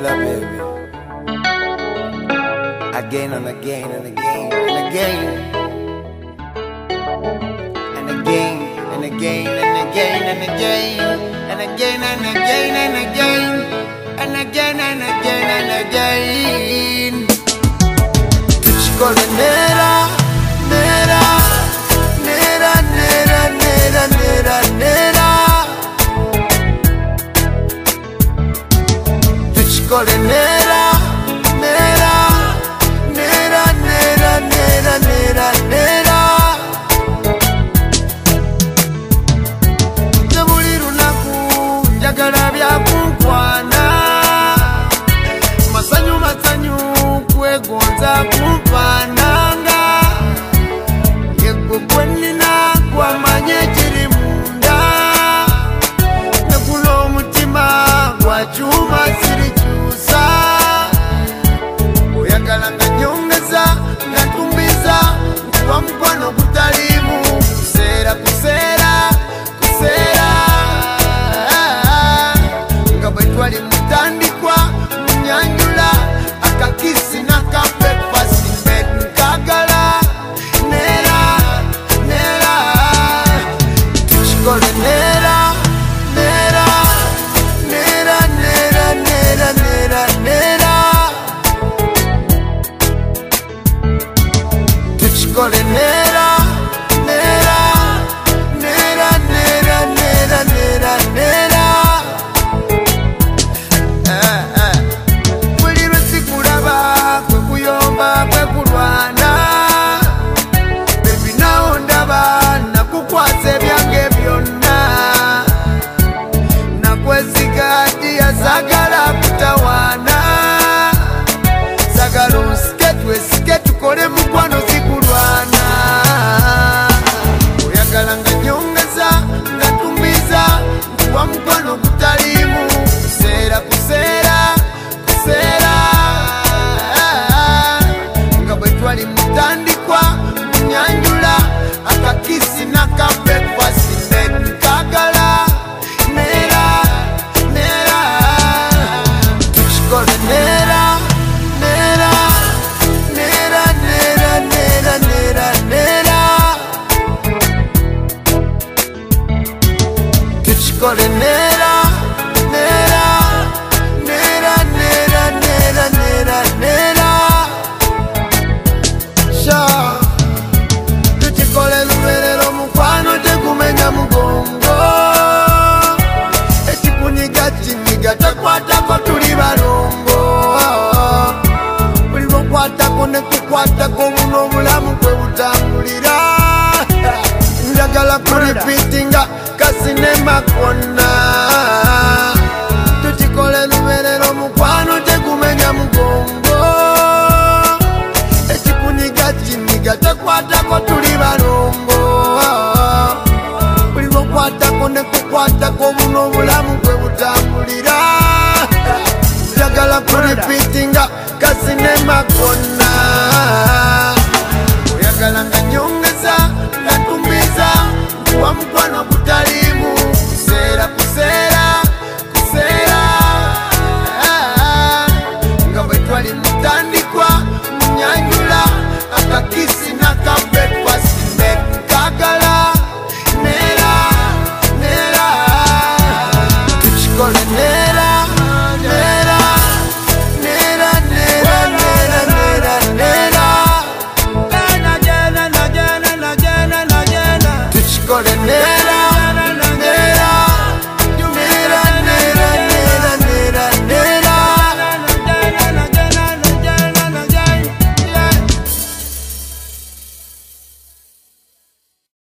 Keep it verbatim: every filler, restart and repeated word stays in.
up, baby. Again and again and again and again. And again and again and again and again. And again and again and again. And again and again and again. Tuchikole nera, nera, nera, nera, nera, nera, nera. Tuchikole nera, nera, nera, nera, nera, nera, nera. Jabuli lunaku njagala byakunkwana. Masanyu masanyu kwegonza kumpananga. Yego kwenina kwamanye kiri munda. Nakulo omutima gwa chuma sirikyusa. Oyagala nga nyongeza nga ntumbiza nkuwa mukwano gutalimu. Kuseera kuseera kuseera nga bwe twali mutandikwa munyanjula akakisi n'aka breakfast in bed nkagala nera nera. Tuchikole nera nera nera nera nera nera nera. Tuchikole nera nera nera nera nera nera nera. Eh eh. Buli lwe sikulaba kwe kuyomba kwe kulwana. Baby nawo ndaba nakukwasa ebyange byonna. Nakwesiga ddiya sagala kutawaana. Sagala onsike twesike tukole mukwano sikulwana. Oyagala nga nyongeza nga ntumbiza nkuwa mukwano gutalimu. Kuseera kuseera kuseera nga bwe twali mutandikwa munyanjula akakisi n'aka breakfast in bed nkagala nera nera. Tuchikole nera nera nera nera nera nera nera. Tuchikole nera nera nera nera nera nera nera. Sha tuchikole luberero mukwano tegumenya mugongo. Ekikuniga kinyiga takwatako tuli balongo. Buli lwokwatako ne tukwatako buno obulamu kwe butambulira. Njagala kuripitinga kasinema konna. Tuchikole luberero mukwano tegumenya mugongo. Ekikuniga kinyiga takwatako tuli balongo. Buli lwokwatako ne tukwatako buno obulamu kwe butambulira. Njagala kuripitinga kasinema konna. Oyagala nga nyongeza nga ntumbiza nkuwa mukwano